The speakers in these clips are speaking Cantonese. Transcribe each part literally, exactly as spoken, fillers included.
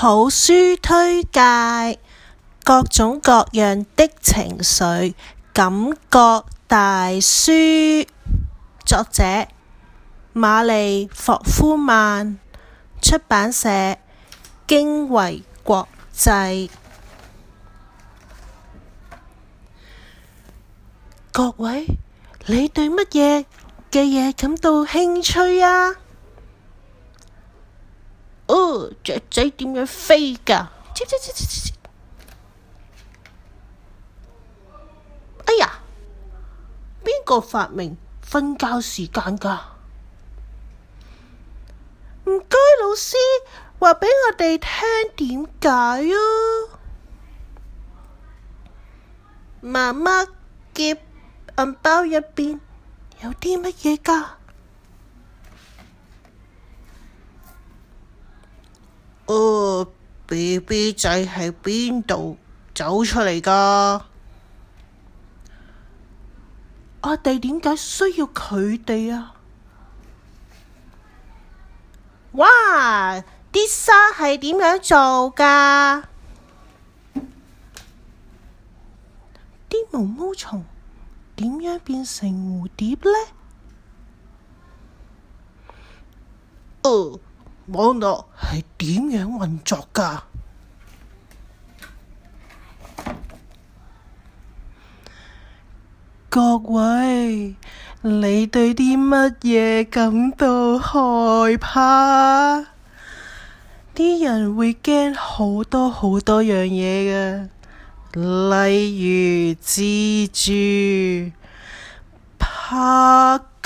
好書推介，各種各樣的情緒，感覺大書。作者瑪麗霍夫曼，出版社經緯國際。各位，你對乜嘢嘅嘢感到興趣啊？哦，雀仔點樣飛㗎？哎呀，邊個發明瞓覺時間㗎？唔該，老師話畀我哋聽點解啊？媽媽嘅銀包入邊有啲乜嘢㗎？哦，B B 仔喺邊度走出嚟㗎？我哋點解需要佢哋啊？哇！啲沙係點樣做㗎？啲毛毛蟲點樣變成蝴蝶呢？哦，網絡係點樣運作㗎？各位，你對啲乜嘢感到害怕？啲人會驚好多好多樣嘢㗎，例如蜘蛛、怕高、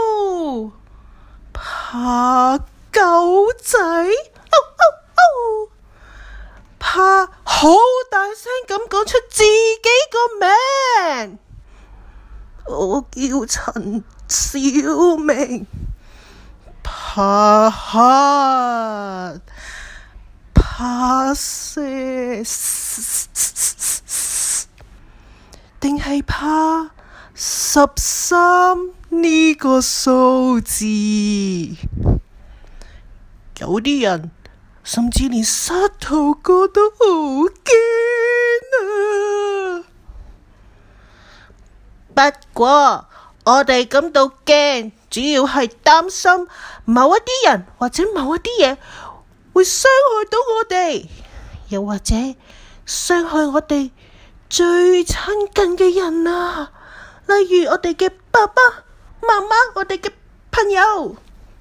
怕狗仔，哦哦哦，怕好大聲咁講出自己個名。我叫陳小明，怕黑，怕蛇，定係怕十三呢個數字？有啲人甚至連膝頭哥都好驚啊！不過我哋感到驚，主要係擔心某一啲人或者某一啲嘢會傷害到我哋，又或者傷害我哋最親近嘅人啊，例如我哋嘅爸爸媽媽，我哋嘅朋友。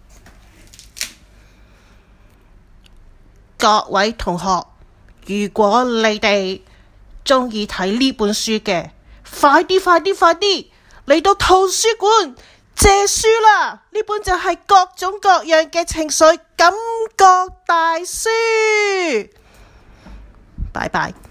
各位同學，如果你哋鍾意睇呢本書嘅，快啲快啲快啲嚟到圖書館借書啦！呢本就係各種各樣嘅情緒感覺大書。拜拜。